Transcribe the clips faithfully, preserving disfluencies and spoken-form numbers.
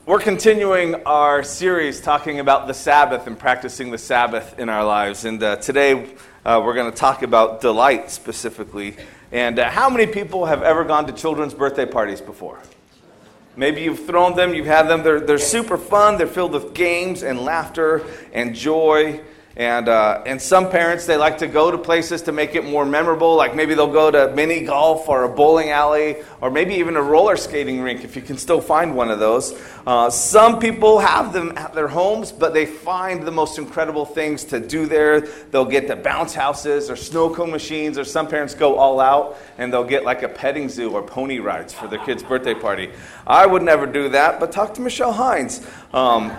We're continuing our series talking about the Sabbath and practicing the Sabbath in our lives. And uh, today uh, we're going to talk about delight specifically. And uh, how many people have ever gone to children's birthday parties before? Maybe you've thrown them, you've had them. They're, they're super fun. They're filled with games and laughter and joy. And uh, and some parents, they like to go to places to make it more memorable. Like maybe they'll go to mini golf or a bowling alley or maybe even a roller skating rink if you can still find one of those. Uh, some people have them at their homes, but they find the most incredible things to do there. They'll get to bounce houses or snow cone machines, or some parents go all out and they'll get like a petting zoo or pony rides for their kid's birthday party. I would never do that, but talk to Michelle Hines. Um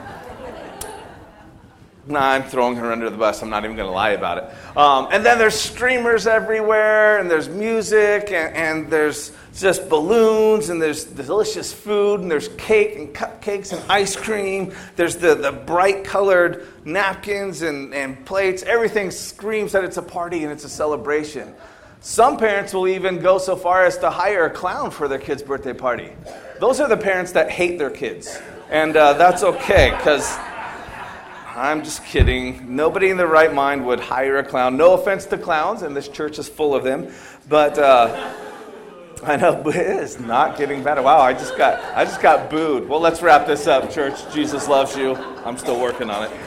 Nah, I'm throwing her under the bus. I'm not even going to lie about it. Um, and then there's streamers everywhere, and there's music, and, and there's just balloons, and there's delicious food, and there's cake and cupcakes and ice cream. There's the, the bright-colored napkins and, and plates. Everything screams that it's a party and it's a celebration. Some parents will even go so far as to hire a clown for their kid's birthday party. Those are the parents that hate their kids, and uh, that's okay, because I'm just kidding. Nobody in their right mind would hire a clown. No offense to clowns, and this church is full of them. But uh, I know, but it is not getting better. Wow, I just got I just got booed. Well, let's wrap this up, church. Jesus loves you. I'm still working on it.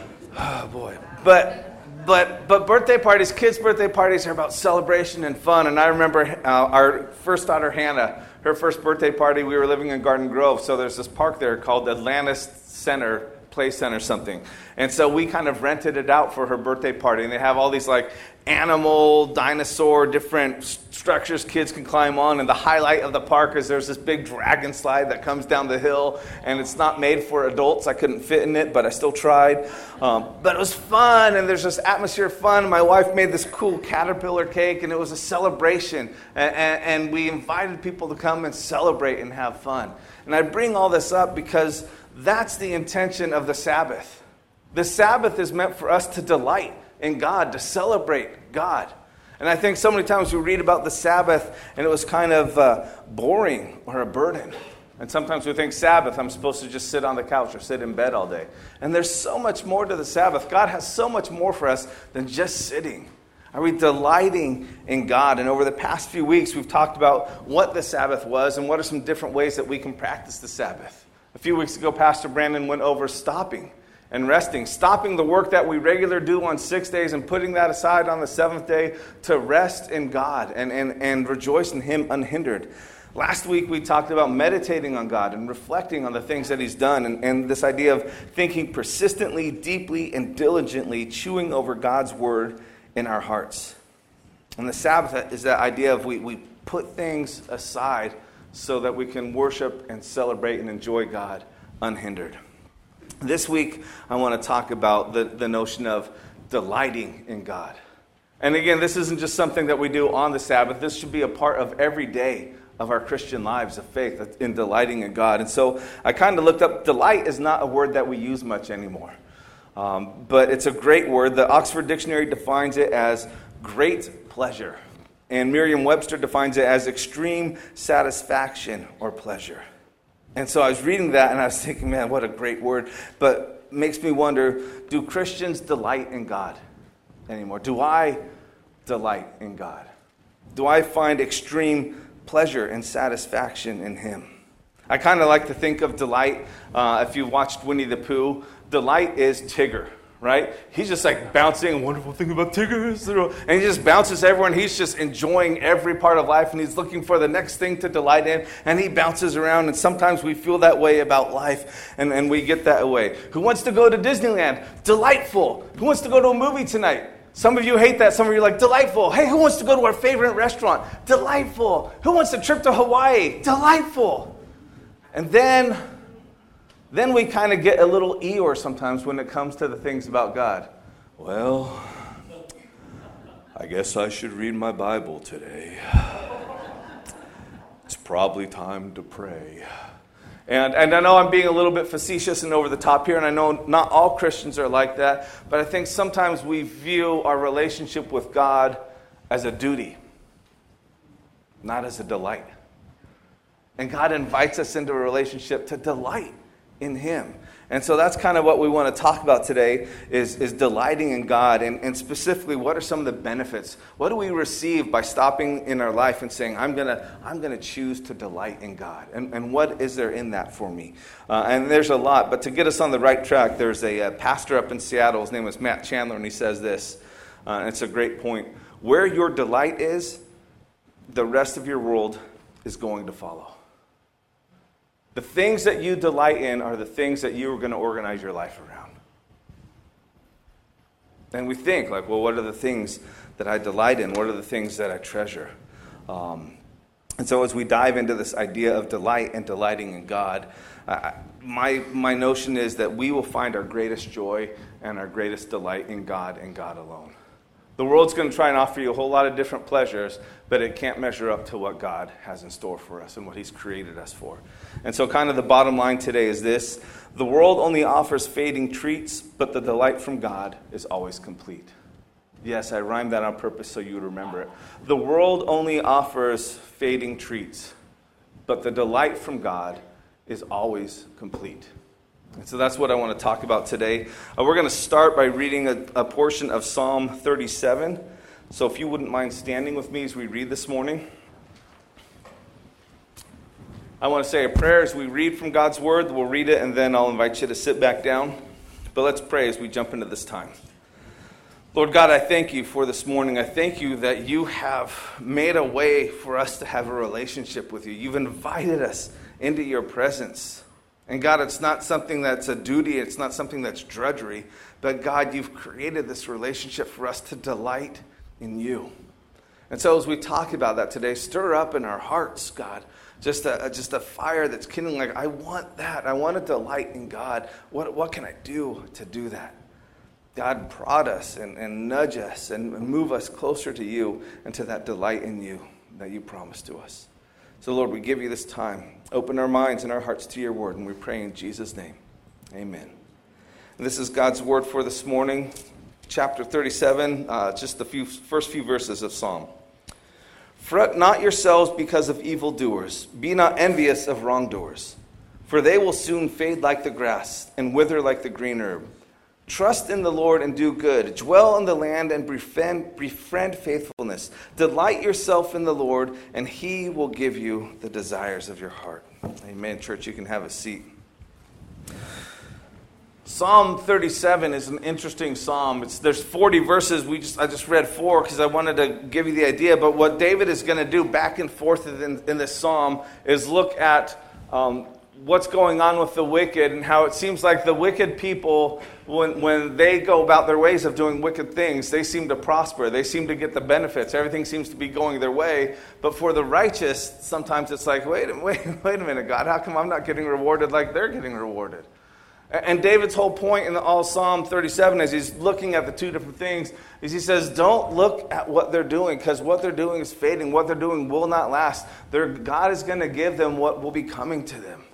Oh boy. But but but birthday parties, kids' birthday parties are about celebration and fun. And I remember uh, our first daughter Hannah, her first birthday party. We were living in Garden Grove, so there's this park there called Atlantis Center. Play Center something. And so we kind of rented it out for her birthday party. And they have all these like animal, dinosaur, different structures kids can climb on. And the highlight of the park is there's this big dragon slide that comes down the hill. And it's not made for adults. I couldn't fit in it, but I still tried. Um, but it was fun. And there's this atmosphere of fun. My wife made this cool caterpillar cake. And it was a celebration. And, and, and we invited people to come and celebrate and have fun. And I bring all this up because that's the intention of the Sabbath. The Sabbath is meant for us to delight in God, to celebrate God. And I think so many times we read about the Sabbath and it was kind of uh, boring or a burden. And sometimes we think, Sabbath, I'm supposed to just sit on the couch or sit in bed all day. And there's so much more to the Sabbath. God has so much more for us than just sitting. Are we delighting in God? And over the past few weeks, we've talked about what the Sabbath was and what are some different ways that we can practice the Sabbath. A few weeks ago, Pastor Brandon went over stopping and resting, stopping the work that we regularly do on six days and putting that aside on the seventh day to rest in God and, and, and rejoice in Him unhindered. Last week, we talked about meditating on God and reflecting on the things that He's done and, and this idea of thinking persistently, deeply, and diligently, chewing over God's Word in our hearts. And the Sabbath is that idea of we, we put things aside so that we can worship and celebrate and enjoy God unhindered. This week, I want to talk about the, the notion of delighting in God. And again, this isn't just something that we do on the Sabbath. This should be a part of every day of our Christian lives of faith in delighting in God. And so I kind of looked up, delight is not a word that we use much anymore. Um, but it's a great word. The Oxford Dictionary defines it as great pleasure. And Merriam-Webster defines it as extreme satisfaction or pleasure. And so I was reading that and I was thinking, man, what a great word. But it makes me wonder, do Christians delight in God anymore? Do I delight in God? Do I find extreme pleasure and satisfaction in Him? I kind of like to think of delight, uh, if you've watched Winnie the Pooh, delight is Tigger. Right? He's just like bouncing. A wonderful thing about Tigger is, and he just bounces everywhere. He's just enjoying every part of life, and he's looking for the next thing to delight in. And he bounces around, and sometimes we feel that way about life, and, and we get that way. Who wants to go to Disneyland? Delightful. Who wants to go to a movie tonight? Some of you hate that. Some of you are like, delightful. Hey, who wants to go to our favorite restaurant? Delightful. Who wants a trip to Hawaii? Delightful. And then... Then we kind of get a little Eeyore sometimes when it comes to the things about God. Well, I guess I should read my Bible today. It's probably time to pray. And and I know I'm being a little bit facetious and over the top here, and I know not all Christians are like that, but I think sometimes we view our relationship with God as a duty, not as a delight. And God invites us into a relationship to delight in him. And so that's kind of what we want to talk about today is, is delighting in God. And, and specifically, what are some of the benefits? What do we receive by stopping in our life and saying, I'm going to I'm gonna choose to delight in God? And, and what is there in that for me? Uh, and there's a lot. But to get us on the right track, there's a, a pastor up in Seattle. His name is Matt Chandler, and he says this. Uh, and it's a great point. Where your delight is, the rest of your world is going to follow. The things that you delight in are the things that you are going to organize your life around. And we think, like, well, what are the things that I delight in? What are the things that I treasure? Um, and so as we dive into this idea of delight and delighting in God, uh, my, my notion is that we will find our greatest joy and our greatest delight in God and God alone. The world's going to try and offer you a whole lot of different pleasures, but it can't measure up to what God has in store for us and what he's created us for. And so kind of the bottom line today is this. The world only offers fading treats, but the delight from God is always complete. Yes, I rhymed that on purpose so you would remember it. The world only offers fading treats, but the delight from God is always complete. And so that's what I want to talk about today. Uh, we're going to start by reading a, a portion of Psalm thirty-seven. So if you wouldn't mind standing with me as we read this morning. I want to say a prayer as we read from God's Word. We'll read it, and then I'll invite you to sit back down. But let's pray as we jump into this time. Lord God, I thank you for this morning. I thank you that you have made a way for us to have a relationship with you. You've invited us into your presence. And God, it's not something that's a duty. It's not something that's drudgery. But God, you've created this relationship for us to delight in you. And so as we talk about that today, stir up in our hearts, God, just a, just a fire that's kindling. Like, I want that. I want to delight in God. What, what can I do to do that? God, prod us and, and nudge us and move us closer to you and to that delight in you that you promised to us. So, Lord, we give you this time. Open our minds and our hearts to your word, and we pray in Jesus' name. Amen. And this is God's word for this morning, chapter thirty-seven, uh, just the few, first few verses of Psalm. Fret not yourselves because of evildoers. Be not envious of wrongdoers, for they will soon fade like the grass and wither like the green herb. Trust in the Lord and do good. Dwell in the land and befriend, befriend faithfulness. Delight yourself in the Lord, and he will give you the desires of your heart. Amen. Church, you can have a seat. Psalm thirty-seven is an interesting psalm. It's, there's forty verses. We just I just read four because I wanted to give you the idea. But what David is going to do back and forth in, in this psalm is look at um, what's going on with the wicked and how it seems like the wicked people, when, when they go about their ways of doing wicked things, they seem to prosper. They seem to get the benefits. Everything seems to be going their way. But for the righteous, sometimes it's like, wait, wait, wait a minute, God, how come I'm not getting rewarded like they're getting rewarded? And David's whole point in all Psalm thirty-seven, as he's looking at the two different things, is he says, don't look at what they're doing, because what they're doing is fading. What they're doing will not last. They're, God is going to give them what will be coming to them.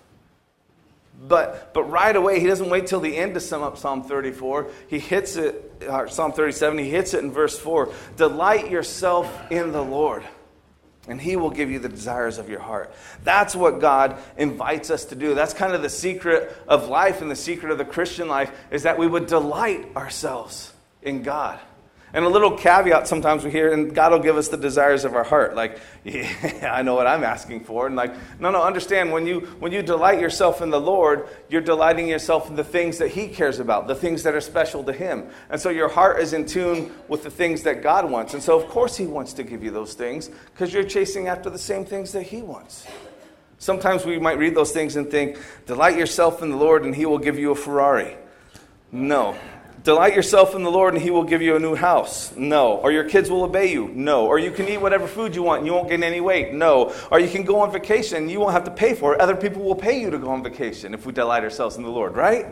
But but right away, he doesn't wait till the end to sum up Psalm thirty-four. He hits it, uh, Psalm thirty-seven, he hits it in verse four. Delight yourself in the Lord, and he will give you the desires of your heart. That's what God invites us to do. That's kind of the secret of life and the secret of the Christian life, is that we would delight ourselves in God. And a little caveat sometimes we hear, and God will give us the desires of our heart. Like, yeah, I know what I'm asking for. And like, no, no, understand, when you when you delight yourself in the Lord, you're delighting yourself in the things that he cares about, the things that are special to him. And so your heart is in tune with the things that God wants. And so, of course, he wants to give you those things, because you're chasing after the same things that he wants. Sometimes we might read those things and think, delight yourself in the Lord and he will give you a Ferrari. No. Delight yourself in the Lord and he will give you a new house. No. Or your kids will obey you. No. Or you can eat whatever food you want and you won't gain any weight. No. Or you can go on vacation and you won't have to pay for it. Other people will pay you to go on vacation if we delight ourselves in the Lord, right?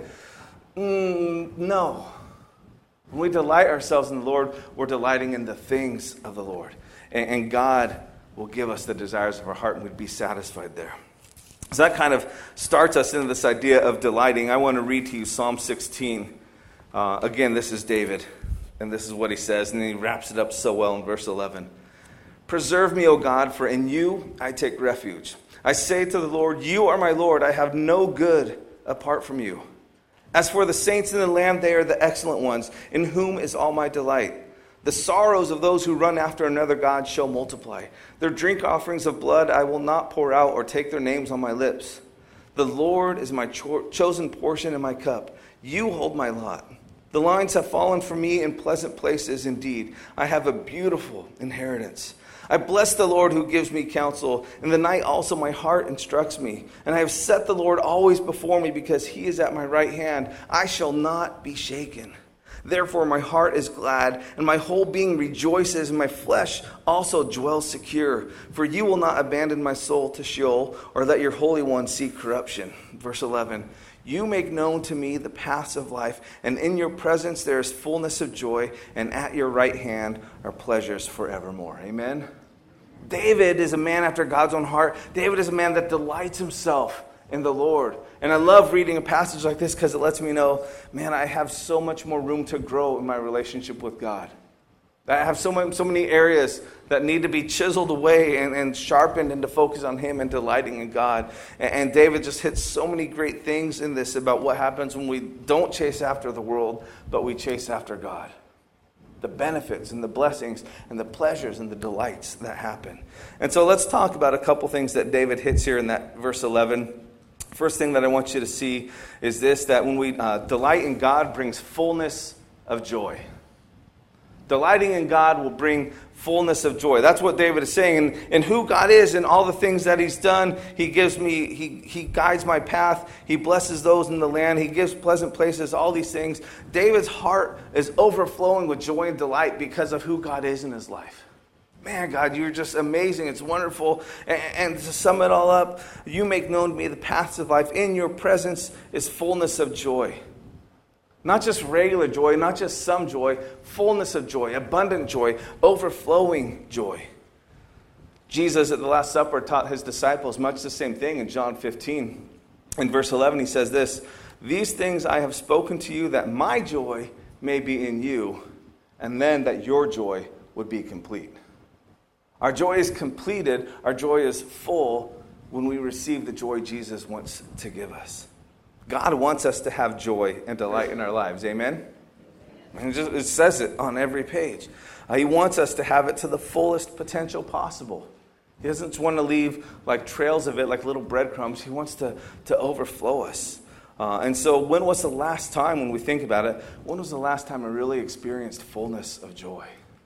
Mm, no. When we delight ourselves in the Lord, we're delighting in the things of the Lord. And, and God will give us the desires of our heart and we'd be satisfied there. So that kind of starts us into this idea of delighting. I want to read to you Psalm sixteen. Uh, again, this is David, and this is what he says, and then he wraps it up so well in verse eleven. Preserve me, O God, for in you I take refuge. I say to the Lord, you are my Lord. I have no good apart from you. As for the saints in the land, they are the excellent ones, in whom is all my delight. The sorrows of those who run after another god shall multiply. Their drink offerings of blood I will not pour out, or take their names on my lips. The Lord is my cho- chosen portion and my cup. You hold my lot. The lines have fallen for me in pleasant places indeed. I have a beautiful inheritance. I bless the Lord who gives me counsel. In the night also my heart instructs me. And I have set the Lord always before me, because he is at my right hand. I shall not be shaken. Therefore my heart is glad, and my whole being rejoices, and my flesh also dwells secure. For you will not abandon my soul to Sheol, or let your Holy One see corruption. Verse eleven. You make known to me the paths of life, and in your presence there is fullness of joy, and at your right hand are pleasures forevermore. Amen? David is a man after God's own heart. David is a man that delights himself in the Lord. And I love reading a passage like this because it lets me know, man, I have so much more room to grow in my relationship with God. I have so many, so many areas that need to be chiseled away and, and sharpened into focus on him and delighting in God. And, and David just hits so many great things in this about what happens when we don't chase after the world, but we chase after God. The benefits and the blessings and the pleasures and the delights that happen. And so let's talk about a couple things that David hits here in that verse eleven. First thing that I want you to see is this, that when we uh, delight in God brings fullness of joy. Delighting in God will bring fullness of joy. That's what David is saying. And, and who God is and all the things that he's done. He gives me, he, he guides my path. He blesses those in the land. He gives pleasant places, all these things. David's heart is overflowing with joy and delight because of who God is in his life. Man, God, you're just amazing. It's wonderful. And, and to sum it all up, you make known to me the paths of life. In your presence is fullness of joy. Not just regular joy, not just some joy, fullness of joy, abundant joy, overflowing joy. Jesus at the Last Supper taught his disciples much the same thing in John fifteen. In verse eleven, he says this, these things I have spoken to you that my joy may be in you, and then that your joy would be complete. Our joy is completed, our joy is full when we receive the joy Jesus wants to give us. God wants us to have joy and delight in our lives. Amen? And it, just, it says it on every page. Uh, he wants us to have it to the fullest potential possible. He doesn't just want to leave like trails of it, like little breadcrumbs. He wants to, to overflow us. Uh, and so when was the last time, when we think about it, when was the last time I really experienced fullness of joy?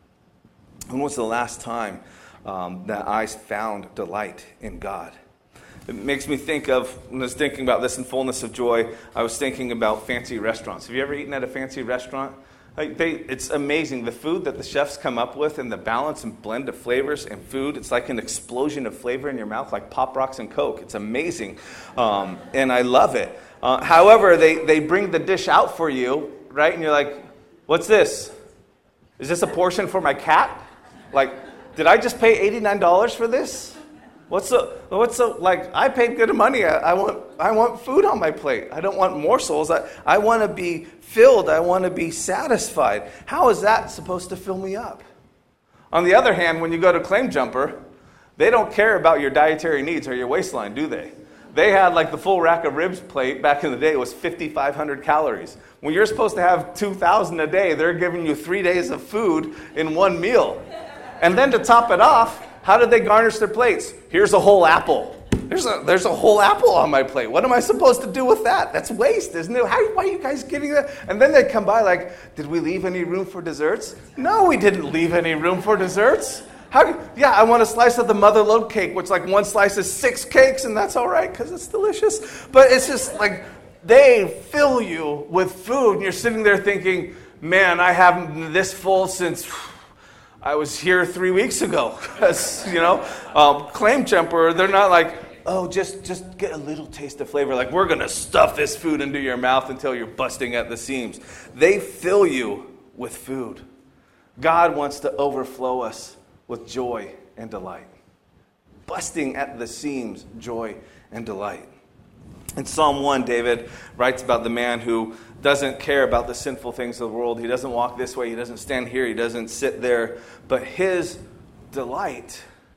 When was the last time um, that I found delight in God? It makes me think of, when I was thinking about this in fullness of joy, I was thinking about fancy restaurants. Have you ever eaten at a fancy restaurant? Like they, it's amazing. The food that the chefs come up with and the balance and blend of flavors and food, it's like an explosion of flavor in your mouth, like Pop Rocks and Coke. It's amazing. Um, and I love it. Uh, however, they, they bring the dish out for you, right? And you're like, what's this? Is this a portion for my cat? Like, did I just pay eighty-nine dollars for this? What's so, what's so, like, I paid good money. I, I want I want food on my plate. I don't want morsels. I, I want to be filled. I want to be satisfied. How is that supposed to fill me up? On the other hand, when you go to Claim Jumper, they don't care about your dietary needs or your waistline, do they? They had like the full rack of ribs plate back in the day. It was fifty-five hundred calories. When you're supposed to have two thousand a day, they're giving you three days of food in one meal. And then to top it off, how did they garnish their plates? Here's a whole apple. There's a there's a whole apple on my plate. What am I supposed to do with that? That's waste, isn't it? How, why are you guys getting that? And then they come by like, did we leave any room for desserts? No, we didn't leave any room for desserts. How? Yeah, I want a slice of the mother lode cake, which like one slice is six cakes, and that's all right because it's delicious. But it's just like they fill you with food, and you're sitting there thinking, man, I haven't been this full since I was here three weeks ago. Because, you know, um, Claim Jumper, they're not like, oh, just, just get a little taste of flavor. Like, we're going to stuff this food into your mouth until you're busting at the seams. They fill you with food. God wants to overflow us with joy and delight. Busting at the seams, joy and delight. In Psalm one, David writes about the man who doesn't care about the sinful things of the world. He doesn't walk this way. He doesn't stand here. He doesn't sit there. But his delight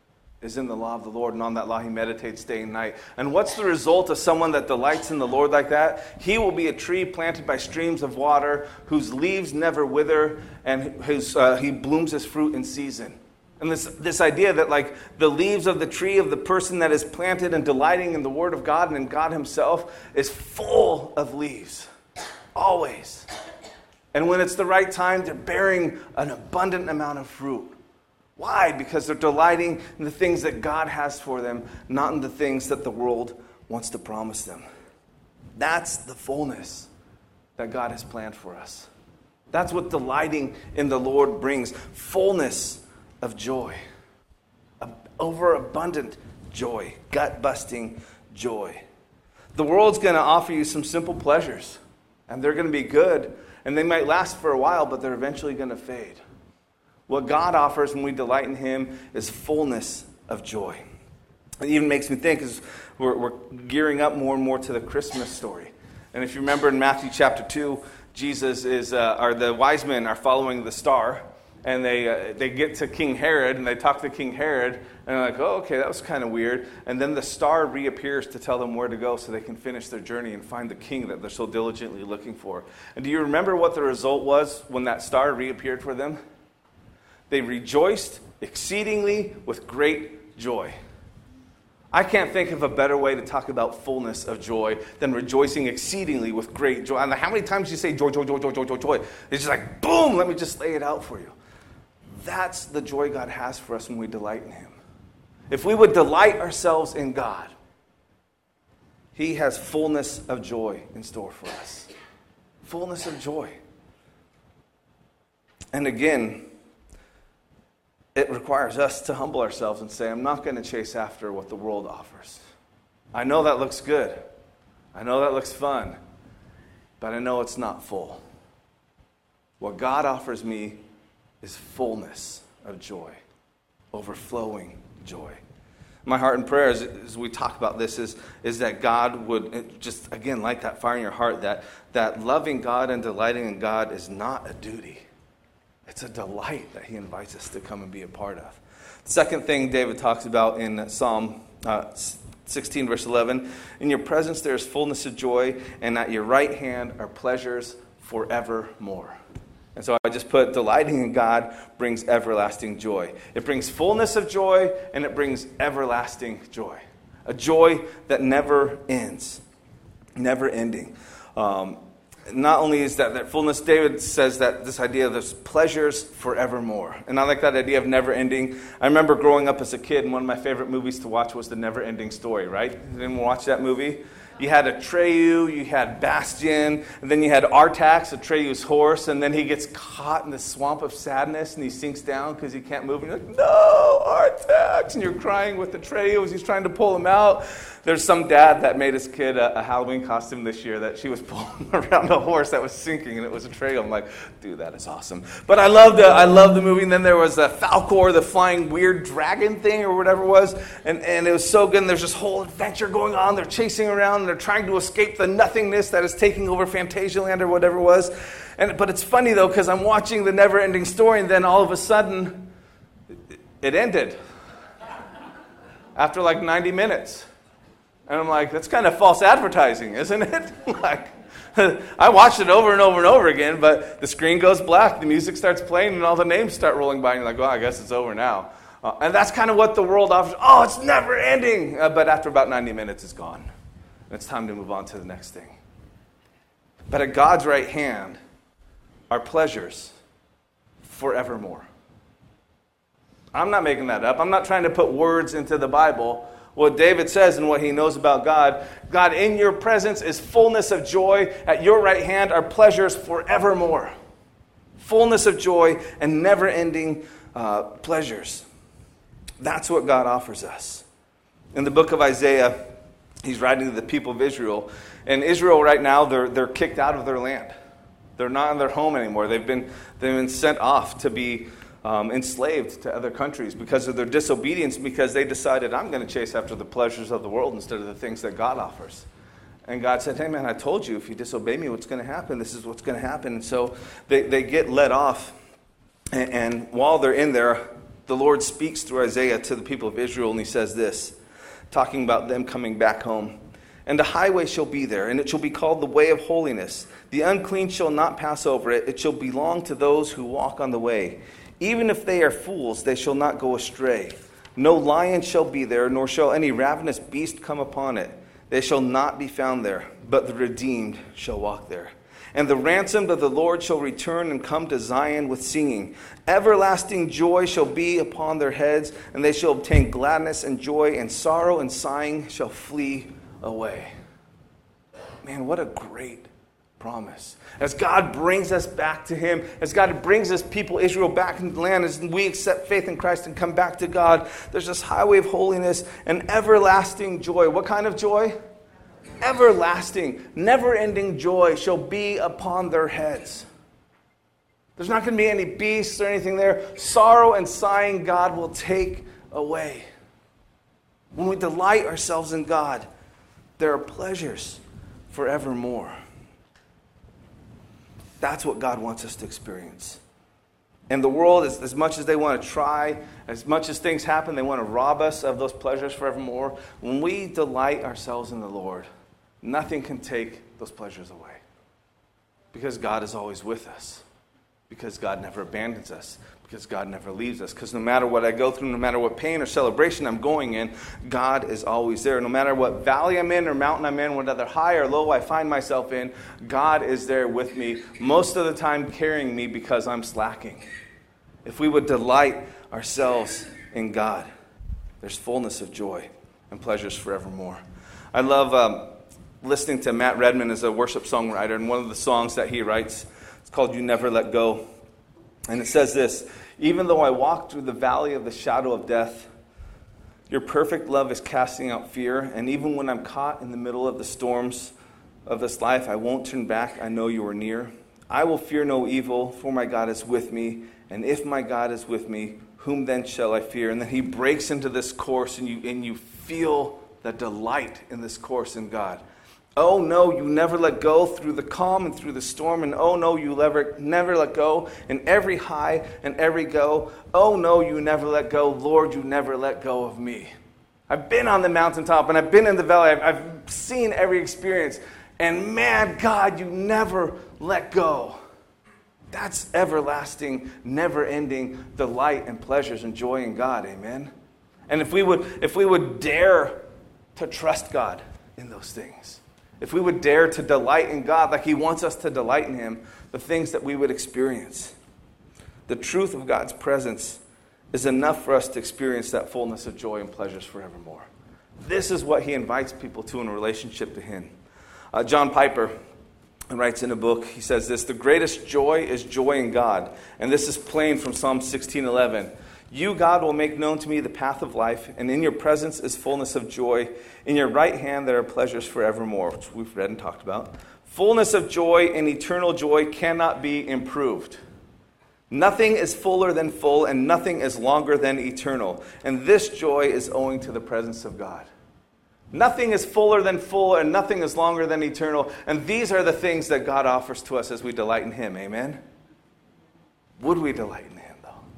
is in the law of the Lord, and on that law he meditates day and night. And what's the result of someone that delights in the Lord like that? He will be a tree planted by streams of water, whose leaves never wither, and whose uh, he blooms his fruit in season. And this, this idea that like the leaves of the tree of the person that is planted and delighting in the Word of God and in God himself is full of leaves. Always. And when it's the right time, they're bearing an abundant amount of fruit. Why? Because they're delighting in the things that God has for them, not in the things that the world wants to promise them. That's the fullness that God has planned for us. That's what delighting in the Lord brings. Fullness of joy. Overabundant joy. Gut-busting joy. The world's going to offer you some simple pleasures. And they're going to be good. And they might last for a while, but they're eventually going to fade. What God offers when we delight in him is fullness of joy. It even makes me think, as we're, we're gearing up more and more to the Christmas story. And if you remember in Matthew chapter two, Jesus is, uh, or the wise men are following the star. And they uh, they get to King Herod, and they talk to King Herod, and they're like, oh, okay, that was kind of weird. And then the star reappears to tell them where to go so they can finish their journey and find the king that they're so diligently looking for. And do you remember what the result was when that star reappeared for them? They rejoiced exceedingly with great joy. I can't think of a better way to talk about fullness of joy than rejoicing exceedingly with great joy. And how many times do you say joy, joy, joy, joy, joy, joy, joy? It's just like, boom, let me just lay it out for you. That's the joy God has for us when we delight in him. If we would delight ourselves in God, he has fullness of joy in store for us. Fullness of joy. And again, it requires us to humble ourselves and say, I'm not going to chase after what the world offers. I know that looks good. I know that looks fun. But I know it's not full. What God offers me is fullness of joy. Overflowing joy. My heart and prayer as, as we talk about this is, is that God would, just again, light that fire in your heart, that, that loving God and delighting in God is not a duty. It's a delight that he invites us to come and be a part of. The second thing David talks about in Psalm uh, sixteen, verse eleven, in your presence there is fullness of joy, and at your right hand are pleasures forevermore. And so I just put delighting in God brings everlasting joy. It brings fullness of joy, and it brings everlasting joy. A joy that never ends. Never ending. Um, not only is that, that fullness, David says that this idea of there's pleasures forevermore. And I like that idea of never ending. I remember growing up as a kid, and one of my favorite movies to watch was The Never Ending Story, right? Did anyone watch that movie? You had Atreyu, you had Bastian, and then you had Artax, Atreyu's horse, and then he gets caught in the swamp of sadness, and he sinks down because he can't move. And you're like, no, Artax! And you're crying with Atreyu as he's trying to pull him out. There's some dad that made his kid a, a Halloween costume this year that she was pulling around a horse that was sinking, and it was Atreyu. I'm like, dude, that is awesome. But I loved, uh, I loved the movie, and then there was uh, Falkor, the flying weird dragon thing, or whatever it was, and, and it was so good, and there's this whole adventure going on. They're chasing around, they're trying to escape the nothingness that is taking over Fantasialand or whatever it was. And but it's funny though, because I'm watching the never-ending story, and then all of a sudden, it ended after like ninety minutes. And I'm like, that's kind of false advertising, isn't it? Like, I watched it over and over and over again, but the screen goes black, the music starts playing, and all the names start rolling by, and you're like, well, I guess it's over now. Uh, and that's kind of what the world offers. Oh, it's never ending. Uh, but after about ninety minutes, it's gone. It's time to move on to the next thing. But at God's right hand are pleasures forevermore. I'm not making that up. I'm not trying to put words into the Bible. What David says and what he knows about God, God, in your presence is fullness of joy. At your right hand are pleasures forevermore. Fullness of joy and never-ending uh, pleasures. That's what God offers us. In the book of Isaiah, he's writing to the people of Israel. And Israel right now, they're they're kicked out of their land. They're not in their home anymore. They've been they've been sent off to be um, enslaved to other countries because of their disobedience, because they decided, I'm going to chase after the pleasures of the world instead of the things that God offers. And God said, hey man, I told you, if you disobey me, what's going to happen? This is what's going to happen. And so they, they get let off. And, and while they're in there, the Lord speaks through Isaiah to the people of Israel, and he says this, talking about them coming back home. And a highway shall be there, and it shall be called the way of holiness. The unclean shall not pass over it. It shall belong to those who walk on the way. Even if they are fools, they shall not go astray. No lion shall be there, nor shall any ravenous beast come upon it. They shall not be found there, but the redeemed shall walk there. And the ransomed of the Lord shall return and come to Zion with singing. Everlasting joy shall be upon their heads, and they shall obtain gladness and joy, and sorrow and sighing shall flee away. Man, what a great promise. As God brings us back to him, as God brings us people, Israel, back into the land, as we accept faith in Christ and come back to God, there's this highway of holiness and everlasting joy. What kind of joy? Everlasting, never-ending joy shall be upon their heads. There's not going to be any beasts or anything there. Sorrow and sighing God will take away. When we delight ourselves in God, there are pleasures forevermore. That's what God wants us to experience. And the world, as, as much as they want to try, as much as things happen, they want to rob us of those pleasures forevermore. When we delight ourselves in the Lord, nothing can take those pleasures away. Because God is always with us. Because God never abandons us. Because God never leaves us. Because no matter what I go through, no matter what pain or celebration I'm going in, God is always there. No matter what valley I'm in or mountain I'm in, whether high or low I find myself in, God is there with me, most of the time carrying me because I'm slacking. If we would delight ourselves in God, there's fullness of joy and pleasures forevermore. I love um, listening to Matt Redman as a worship songwriter, and one of the songs that he writes, it's called You Never Let Go. And it says this, even though I walk through the valley of the shadow of death, your perfect love is casting out fear. And even when I'm caught in the middle of the storms of this life, I won't turn back. I know you are near. I will fear no evil, for my God is with me. And if my God is with me, whom then shall I fear? And then he breaks into this chorus, and you, and you feel the delight in this chorus in God. Oh no, you never let go through the calm and through the storm. And oh no, you never, never let go in every high and every go. Oh no, you never let go. Lord, you never let go of me. I've been on the mountaintop and I've been in the valley. I've, I've seen every experience. And man, God, you never let go. That's everlasting, never-ending delight and pleasures and joy in God. Amen. And if we would, if we would dare to trust God in those things, if we would dare to delight in God like he wants us to delight in him, the things that we would experience. The truth of God's presence is enough for us to experience that fullness of joy and pleasures forevermore. This is what he invites people to in a relationship to him. Uh, John Piper writes in a book, he says this, the greatest joy is joy in God. And this is plain from Psalm sixteen eleven. You, God, will make known to me the path of life, and in your presence is fullness of joy. In your right hand there are pleasures forevermore, which we've read and talked about. Fullness of joy and eternal joy cannot be improved. Nothing is fuller than full, and nothing is longer than eternal. And this joy is owing to the presence of God. Nothing is fuller than full, and nothing is longer than eternal. And these are the things that God offers to us as we delight in him. Amen? Would we delight in him?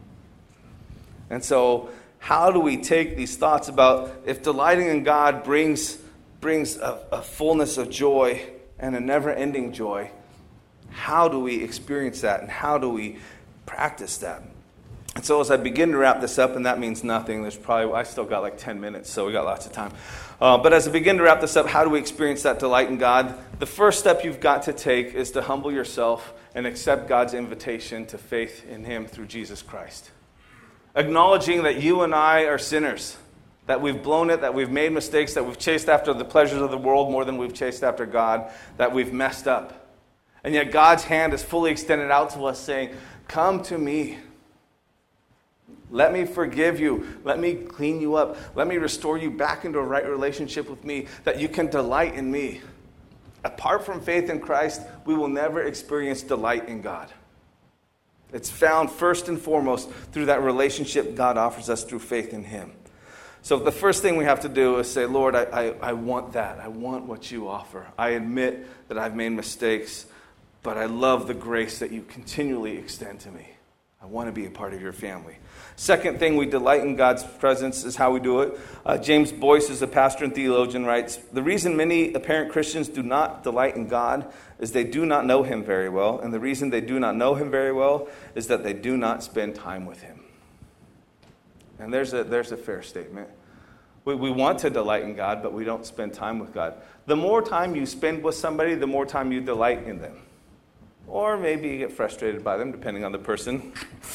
And so, how do we take these thoughts about if delighting in God brings, brings a, a fullness of joy and a never-ending joy, how do we experience that and how do we practice that? And so as I begin to wrap this up, and that means nothing, there's probably, I still got like ten minutes, so we got lots of time. Uh, but as I begin to wrap this up, how do we experience that delight in God? The first step you've got to take is to humble yourself and accept God's invitation to faith in him through Jesus Christ. Acknowledging that you and I are sinners, that we've blown it, that we've made mistakes, that we've chased after the pleasures of the world more than we've chased after God, that we've messed up. And yet God's hand is fully extended out to us saying, come to me. Let me forgive you. Let me clean you up. Let me restore you back into a right relationship with me, that you can delight in me. Apart from faith in Christ, we will never experience delight in God. It's found first and foremost through that relationship God offers us through faith in him. So the first thing we have to do is say, Lord, I, I, I want that. I want what you offer. I admit that I've made mistakes, but I love the grace that you continually extend to me. I want to be a part of your family. Second thing, we delight in God's presence is how we do it. Uh, James Boyce is a pastor and theologian, writes, the reason many apparent Christians do not delight in God is they do not know him very well. And the reason they do not know him very well is that they do not spend time with him. And there's a, there's a fair statement. We, we want to delight in God, but we don't spend time with God. The more time you spend with somebody, the more time you delight in them. Or maybe you get frustrated by them, depending on the person.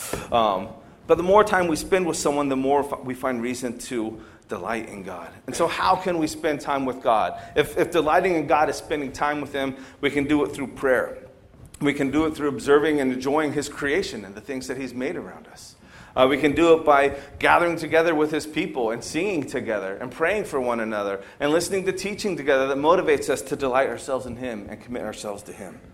Um, but the more time we spend with someone, the more we find reason to delight in God. And so how can we spend time with God? If, if delighting in God is spending time with him, we can do it through prayer. We can do it through observing and enjoying his creation and the things that he's made around us. Uh, we can do it by gathering together with his people and singing together and praying for one another and listening to teaching together that motivates us to delight ourselves in him and commit ourselves to him.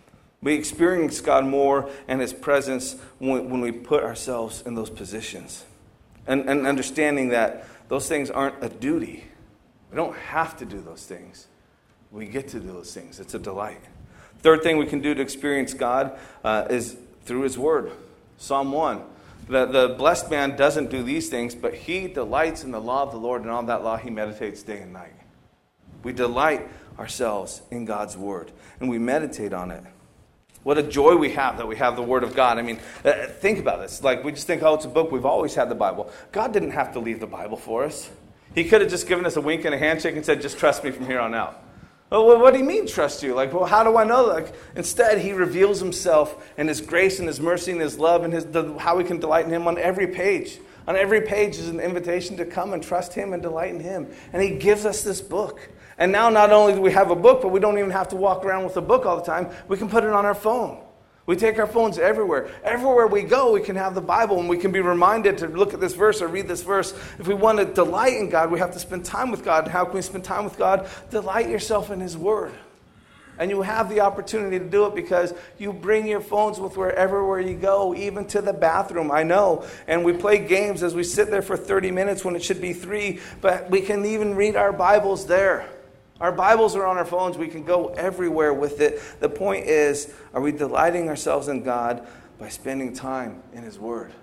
We experience God more and his presence when, when we put ourselves in those positions. And, and understanding that those things aren't a duty. We don't have to do those things. We get to do those things. It's a delight. Third thing we can do to experience God uh, is through his word. Psalm one. The, the blessed man doesn't do these things, but he delights in the law of the Lord, and on that law he meditates day and night. We delight ourselves in God's word, and we meditate on it. What a joy we have that we have the Word of God. I mean, uh, think about this. Like, we just think, oh, it's a book. We've always had the Bible. God didn't have to leave the Bible for us. He could have just given us a wink and a handshake and said, just trust me from here on out. Well, what do you mean, trust you? Like, well, how do I know? Like, instead, he reveals himself and his grace and his mercy and his love and his the, how we can delight in him on every page. On every page is an invitation to come and trust him and delight in him. And he gives us this book. And now not only do we have a book, but we don't even have to walk around with a book all the time. We can put it on our phone. We take our phones everywhere. Everywhere we go, we can have the Bible, and we can be reminded to look at this verse or read this verse. If we want to delight in God, we have to spend time with God. How can we spend time with God? Delight yourself in his word. And you have the opportunity to do it because you bring your phones with wherever where you go, even to the bathroom, I know. And we play games as we sit there for thirty minutes when it should be three, but we can even read our Bibles there. Our Bibles are on our phones. We can go everywhere with it. The point is, are we delighting ourselves in God by spending time in his word?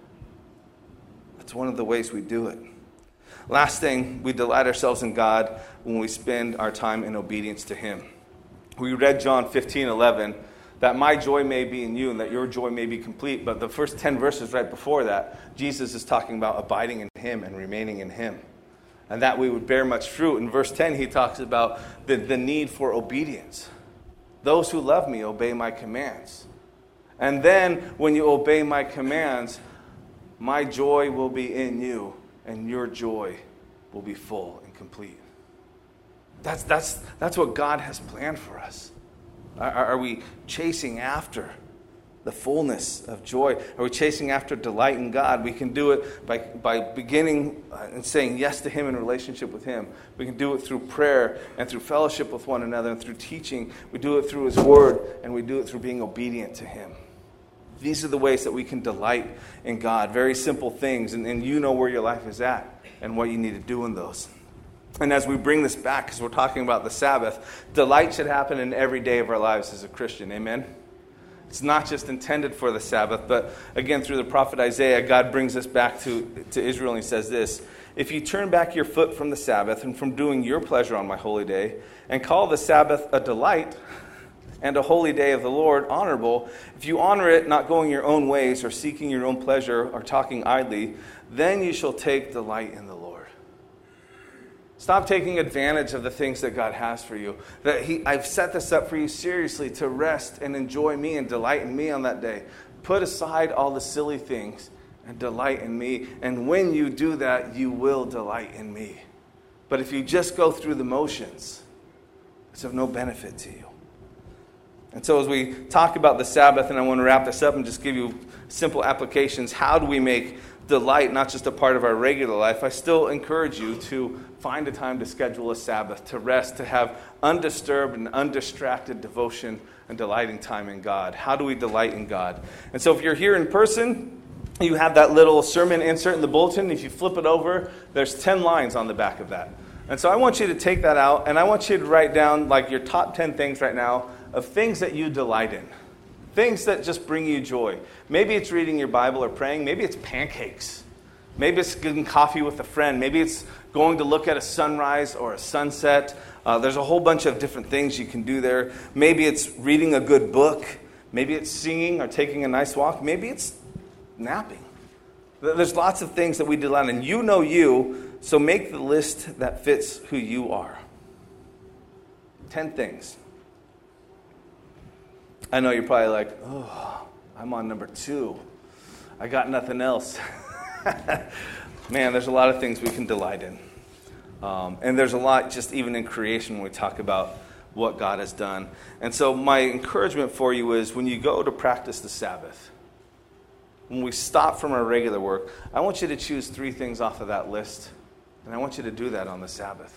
That's one of the ways we do it. Last thing, we delight ourselves in God when we spend our time in obedience to him. We read John fifteen eleven, that my joy may be in you and that your joy may be complete. But the first ten verses right before that, Jesus is talking about abiding in him and remaining in him. And that we would bear much fruit. In verse ten, he talks about the, the need for obedience. Those who love me obey my commands. And then when you obey my commands, my joy will be in you and your joy will be full and complete. That's, that's, that's what God has planned for us. Are, are we chasing after the fullness of joy? Are we chasing after delight in God? We can do it by, by beginning and saying yes to him in relationship with him. We can do it through prayer and through fellowship with one another and through teaching. We do it through his word, and we do it through being obedient to him. These are the ways that we can delight in God. Very simple things, and, and you know where your life is at and what you need to do in those. And as we bring this back, because we're talking about the Sabbath, delight should happen in every day of our lives as a Christian. Amen? It's not just intended for the Sabbath, but again, through the prophet Isaiah, God brings us back to, to Israel, and he says this: if you turn back your foot from the Sabbath and from doing your pleasure on my holy day, and call the Sabbath a delight and a holy day of the Lord honorable, if you honor it, not going your own ways or seeking your own pleasure or talking idly, then you shall take delight in the Lord. Stop taking advantage of the things that God has for you. That he, I've set this up for you seriously to rest and enjoy me and delight in me on that day. Put aside all the silly things and delight in me. And when you do that, you will delight in me. But if you just go through the motions, it's of no benefit to you. And so as we talk about the Sabbath, and I want to wrap this up and just give you simple applications, how do we make delight not just a part of our regular life? I still encourage you to find a time to schedule a Sabbath, to rest, to have undisturbed and undistracted devotion and delighting time in God. How do we delight in God? And so if you're here in person, you have that little sermon insert in the bulletin. If you flip it over, there's ten lines on the back of that. And so I want you to take that out, and I want you to write down like your top ten things right now of things that you delight in. Things that just bring you joy. Maybe it's reading your Bible or praying. Maybe it's pancakes. Maybe it's getting coffee with a friend. Maybe it's going to look at a sunrise or a sunset. Uh, there's a whole bunch of different things you can do there. Maybe it's reading a good book. Maybe it's singing or taking a nice walk. Maybe it's napping. There's lots of things that we delight in. You know you, so make the list that fits who you are. Ten things. I know you're probably like, oh, I'm on number two. I got nothing else. Man, there's a lot of things we can delight in. Um, and there's a lot just even in creation when we talk about what God has done. And so my encouragement for you is when you go to practice the Sabbath, when we stop from our regular work, I want you to choose three things off of that list. And I want you to do that on the Sabbath.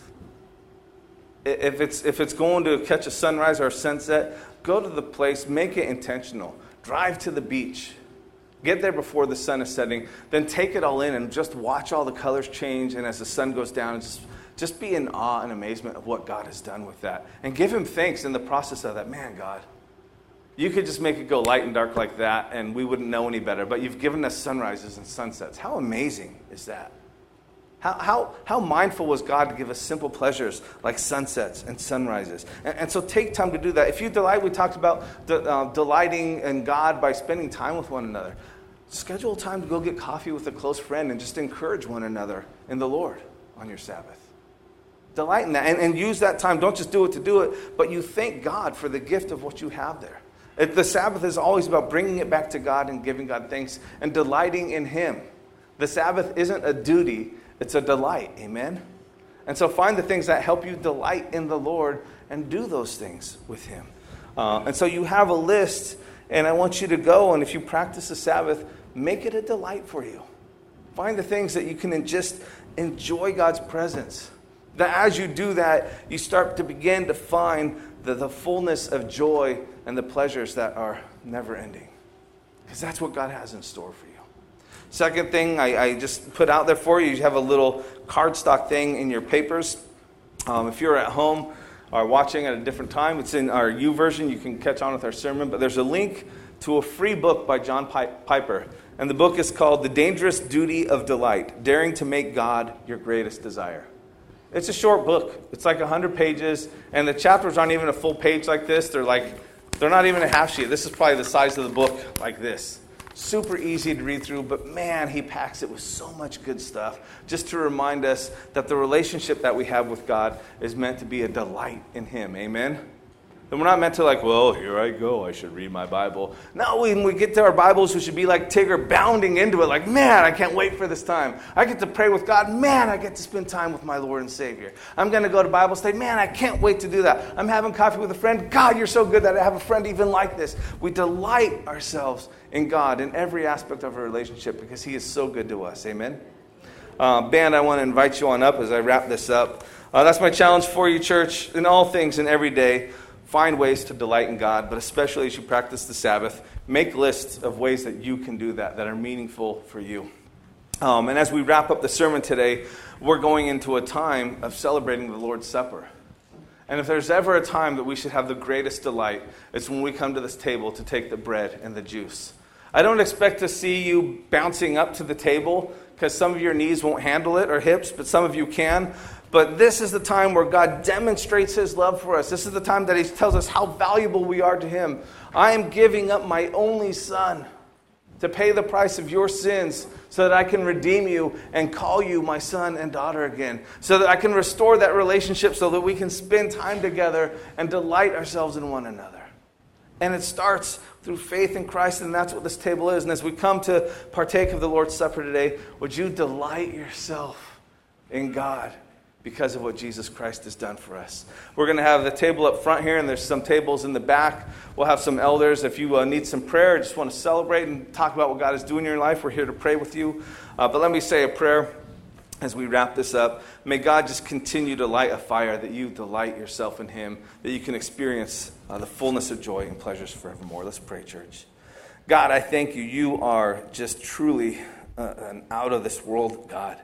If it's if it's going to catch a sunrise or a sunset, go to the place, make it intentional. Drive to the beach. Get there before the sun is setting. Then take it all in and just watch all the colors change. And as the sun goes down, just, just be in awe and amazement of what God has done with that. And give him thanks in the process of that. Man, God, you could just make it go light and dark like that and we wouldn't know any better. But you've given us sunrises and sunsets. How amazing is that? How, how, how mindful was God to give us simple pleasures like sunsets and sunrises? And, and so take time to do that. If you delight, we talked about de, uh, delighting in God by spending time with one another. Schedule time to go get coffee with a close friend and just encourage one another in the Lord on your Sabbath. Delight in that and, and use that time. Don't just do it to do it, but you thank God for the gift of what you have there. It, the Sabbath is always about bringing it back to God and giving God thanks and delighting in him. The Sabbath isn't a duty. It's a delight, amen? And so find the things that help you delight in the Lord and do those things with him. Uh, and so you have a list, and I want you to go, and if you practice the Sabbath, make it a delight for you. Find the things that you can just enjoy God's presence. That as you do that, you start to begin to find the, the fullness of joy and the pleasures that are never ending. Because that's what God has in store for you. Second thing I, I just put out there for you, you have a little cardstock thing in your papers. Um, if you're at home or watching at a different time, it's in our U version. You can catch on with our sermon. But there's a link to a free book by John Piper. And the book is called The Dangerous Duty of Delight, Daring to Make God Your Greatest Desire. It's a short book. It's like one hundred pages. And the chapters aren't even a full page like this. They're like, they're not even a half sheet. This is probably the size of the book like this. Super easy to read through, but man, he packs it with so much good stuff just to remind us that the relationship that we have with God is meant to be a delight in him. Amen? And we're not meant to like, well, here I go, I should read my Bible. No, when we get to our Bibles, we should be like Tigger, bounding into it like, man, I can't wait for this time. I get to pray with God. Man, I get to spend time with my Lord and Savior. I'm going to go to Bible study. Man, I can't wait to do that. I'm having coffee with a friend. God, you're so good that I have a friend even like this. We delight ourselves in God in every aspect of our relationship because he is so good to us. Amen? Uh, band, I want to invite you on up as I wrap this up. Uh, that's my challenge for you, church, in all things and every day. Find ways to delight in God, but especially as you practice the Sabbath, make lists of ways that you can do that, that are meaningful for you. Um, and as we wrap up the sermon today, we're going into a time of celebrating the Lord's Supper. And if there's ever a time that we should have the greatest delight, it's when we come to this table to take the bread and the juice. I don't expect to see you bouncing up to the table because some of your knees won't handle it or hips, but some of you can. But this is the time where God demonstrates his love for us. This is the time that he tells us how valuable we are to him. I am giving up my only son to pay the price of your sins so that I can redeem you and call you my son and daughter again. So that I can restore that relationship so that we can spend time together and delight ourselves in one another. And it starts through faith in Christ, and that's what this table is. And as we come to partake of the Lord's Supper today, would you delight yourself in God? Because of what Jesus Christ has done for us. We're going to have the table up front here, and there's some tables in the back. We'll have some elders. If you uh, need some prayer, just want to celebrate and talk about what God is doing in your life, we're here to pray with you. Uh, but let me say a prayer as we wrap this up. May God just continue to light a fire that you delight yourself in him, that you can experience uh, the fullness of joy and pleasures forevermore. Let's pray, church. God, I thank you. You are just truly uh, an out-of-this-world God.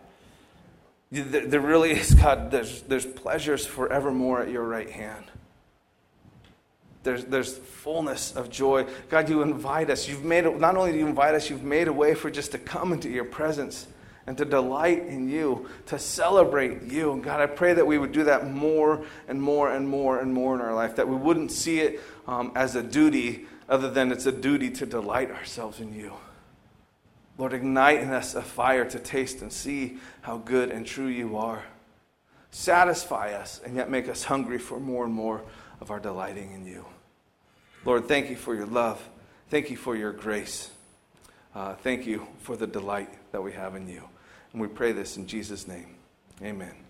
There really is, God, there's, there's pleasures forevermore at your right hand. there's, there's fullness of joy. God, you invite us. You've made it, not only do you invite us, you've made a way for just to come into your presence and to delight in you, to celebrate you. And God, I pray that we would do that more and more and more and more in our life, that we wouldn't see it um, as a duty other than it's a duty to delight ourselves in you. Lord, ignite in us a fire to taste and see how good and true you are. Satisfy us and yet make us hungry for more and more of our delighting in you. Lord, thank you for your love. Thank you for your grace. Uh, thank you for the delight that we have in you. And we pray this in Jesus' name. Amen.